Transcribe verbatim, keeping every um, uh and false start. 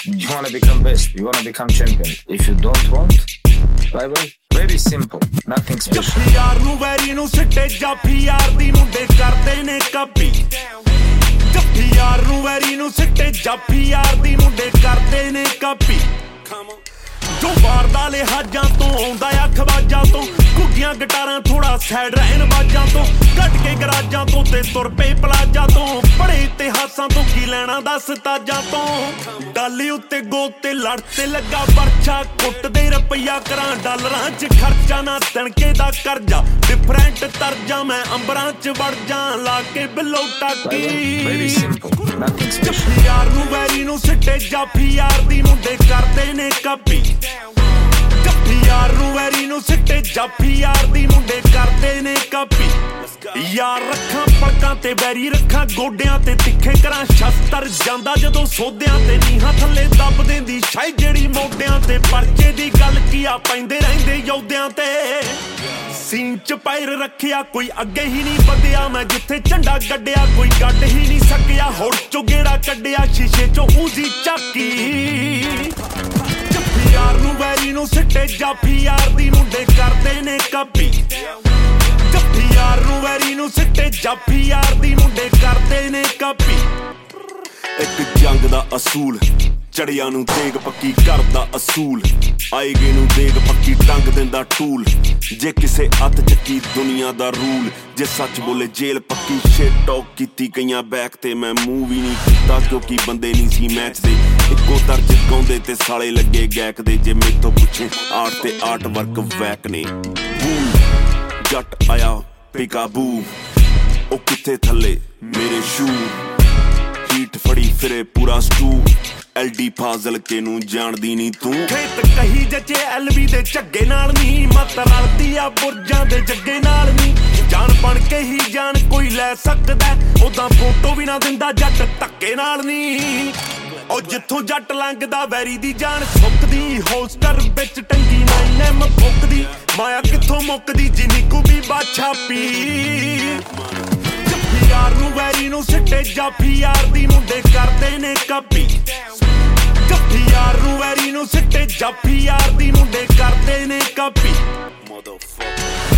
You wanna become best, you wanna become champion. If you don't want, bye bye. Very simple, nothing special. ਯਾਰ ਨੂੰ very ਨੂੰ ਸਿੱਟੇ ਜਾਫੀ ਯਾਰ ਦੀ ਮੁੰਡੇ ਕਰਦੇ ਨੇ ਕਾਪੀ ਜੱਫੀ ਯਾਰ ਨੂੰ ਵੈਰੀ ਨੂੰ ਸਿੱਟੇ ਜਾਫੀ ਯਾਰ ਦੀ ਮੁੰਡੇ ਕਰਦੇ ਨੇ ਕਾਪੀ ਜੋ ਵਾਰਦਾ ਲਿਹਾਜ਼ਾਂ ਤੋਂ ਆਉਂਦਾ ਆ ਖਵਾਜਾਂ ਤੋਂ ਘੁੱਗੀਆਂ ਗਿਟਾਰਾਂ ਥੋੜਾ ਸਾਈਡ ਰਹਿਣ ਬਾਜਾਂ ਤੋਂ ਕੱਢ ਕੇ ਗਰਾਜਾਂ ਤੋਂ ਤੇ ਤੁਰ ਪਏ ਪਲਾਜਾਂ ਤੋਂ ਬੜੇ ਇਤਿਹਾਸਾਂ ਤੋਂ ਕੀ ਲੈਣਾ ਦੱਸ ਤਾਜਾਂ ਤੋਂ ਡਾਲੀ ਉੱਤੇ ਗੋਤ ਤੇ ਲੜ ਤੇ ਲੱਗਾ ਪਰਚਾ ਕੁੱਟਦੇ ਰੁਪਈਆ ਕਰਾਂ ਡਾਲਰਾਂ 'ਚ ਖਰਚਾ ਨਾ ਤਣਕੇ ਦਾ ਕਰਜ਼ਾ ਡਿਫਰੈਂਟ ਤਰਜਾਂ ਮੈਂ ਅੰਬਰਾਂ 'ਚ ਵੜ ਜਾਂ ਲਾ ਕੇ ਬਿੱਲੋ ਟਾਕੀ ਯਾਰ ਨੂੰ ਵੈਰੀ ਨੂੰ ਸਿੱਟੇ ਜਾਫੀ ਯਾਰ ਦੀ ਮੁੰਡੇ ਕਰਦੇ ਨੇ ਕਾਪੀ ਜੱਫੀ ਯਾਰ ਨੂੰ ਵੈਰੀ ਨੂੰ ਸਿੱਟੇ ਜਾਫੀ ਯਾਰ ਦੀ ਮੁੰਡੇ ਕਰਦੇ ਨੇ ਕਾਪੀ ਯਾਰ ਰੱਖਾਂ ਪਲਕਾਂ ਤੇ ਵੈਰੀ ਰੱਖਾਂ ਗੋਡਿਆਂ ਤੇ ਤਿੱਖੇ ਕਰਾਂ ਸ਼ਸਤਰ ਜਾਂਦਾ ਜਦੋਂ ਸੋਧਿਆਂ ਤੇ ਨੀਹਾਂ ਥੱਲੇ ਦੱਬ ਦੇਂਦੀ ਸ਼ਾਈ ਜਿਹੜੀ ਮੋਢਿਆਂ ਤੇ ਪਰਚੇ ਦੀ ਗੱਲ ਕੀ ਆ ਪੈਂਦੇ ਰਹਿੰਦੇ ਯੋਧਿਆਂ ਤੇ ਸੀਨ ਚ ਪੈਰ ਰੱਖਿਆ ਕੋਈ ਅੱਗੇ ਹੀ ਨਹੀਂ ਵਧਿਆ ਮੈਂ ਜਿੱਥੇ ਝੰਡਾ ਗੱਡਿਆ ਕੋਈ ਗੱਡ ਹੀ ਨਹੀਂ ਸਕਿਆ ਹੁਣ ਚੋਂ ਗੇੜਾ ਕੱਢਿਆ ਸ਼ੀਸ਼ੇ ਚੋਂ ਉਜ਼ੀ ਚੱਕੀ ਜੱਫੀ ਯਾਰ ਨੂੰ ਵੈਰੀ ਨੂੰ ਸਿੱਟੇ ਜਾਫੀ ਯਾਰ ਦੀ ਮੁੰਡੇ ਕਰਦੇ ਨੇ ਕਾਪੀ ਜੱਫੀ ਯਾਰ ਨੂੰ ਵੈਰੀ ਨੂੰ ਸਿੱਟੇ ਜਾਫੀ ਯਾਰ ਦੀ ਮੁੰਡੇ ਕਰਦੇ ਨੇ ਕਾਪੀ ਇੱਕ ਜੰਗ ਦਾ ਅਸੂਲ ਚੜਿਆਂ ਨੂੰ ਦੇਗ ਪੱਕੀ ਕਰਦਾ ਅਸੂਲ ਆਏਗੇ ਨੂੰ ਦੇਗ ਪੱਕੀ ਟੰਗ ਦਿੰਦਾ ਟੂਲ ਜੇ ਕਿਸੇ ਹੱਥ ਚੱਕੀ ਦੁਨੀਆ ਦਾ ਰੂਲ ਜੇ ਸੱਚ ਬੋਲੇ ਜੇਲ ਪੱਕੀ ਸ਼ਿਟ ਟਾਕ ਕੀਤੀ ਕਈਆਂ ਬੈਕ ਤੇ ਮੈਂ ਮੂਵ ਵੀ ਨਹੀਂ ਕੀਤਾ ਕਿਉਂਕਿ ਬੰਦੇ ਨਹੀਂ ਸੀ ਮੈਚ ਦੇ ਇੱਕੋ ਦਰਜ ਗਾਉਂਦੇ ਤੇ ਸਾਲੇ ਲੱਗੇ ਗੈਕ ਦੇ ਜੇ ਮੇਥੋਂ ਪੁੱਛੇ ਆਰਟ ਤੇ ਆਰਟ ਵਰਕ ਵੈਕ ਨੇ ਜੱਟ ਆਇਆ ਪਿਕਾਬੂ ਉਹ ਕਿੱਥੇ ਥੱਲੇ ਮੇਰੇ ਸ਼ੂ ਹੀਟ ਫੜੀ ਫਿਰੇ ਪੂਰਾ ਸਟੂ ਐਲਡੀ ਫਾਜ਼ਲ ਕੇ ਨੂੰ ਜਾਣਦੀ ਨੀ ਤੂੰ ਖੇਤ ਕਹੀ ਜੱਚੇ ਐਲਵੀ ਦੇ ਝੱਗੇ ਨਾਲ ਨੀ ਮਤ ਰਲਦੀ ਆ ਬੁਰਜਾਂ ਦੇ ਜੱਗੇ ਨਾਲ ਨੀ ਜਾਨ ਬਣ ਕੇ ਹੀ ਜਾਨ ਕੋਈ ਲੈ ਸਕਦਾ ਉਦਾਂ ਫੋਟੋ ਵੀ ਨਾ ਦਿੰਦਾ ਜੱਟ ਧੱਕੇ ਨਾਲ ਨੀ ਉਹ ਜਿੱਥੋਂ ਜੱਟ ਲੰਘਦਾ ਵੈਰੀ ਦੀ ਜਾਨ ਸੁੱਕਦੀ ਹੋਸਟਰ ਵਿੱਚ ਟੰਗੀ ਨਾਈਨ ਐਮ ਫੁੱਕਦੀ ਮਾਇਆ ਕਿੱਥੋਂ ਮੁੱਕਦੀ ਜਿੰਨੀ ਕੁ ਵੀ ਬਾਛਾ ਪੀ ਜੱਫੀ ਯਾਰ ਨੂੰ ਵੈਰੀ ਨੂੰ ਸਿੱਟੇ ਜਾਫੀ ਯਾਰ ਦੀ ਮੁੰਡੇ ਕਰਦੇ ਨੇ ਕਾਪੀ ਜੱਫੀ ਯਾਰ ਨੂੰ ਵੈਰੀ ਨੂੰ ਸਿੱਟੇ ਜਾਫੀ ਯਾਰ ਦੀ ਮੁੰਡੇ ਕਰਦੇ ਨੇ ਕਾਪੀ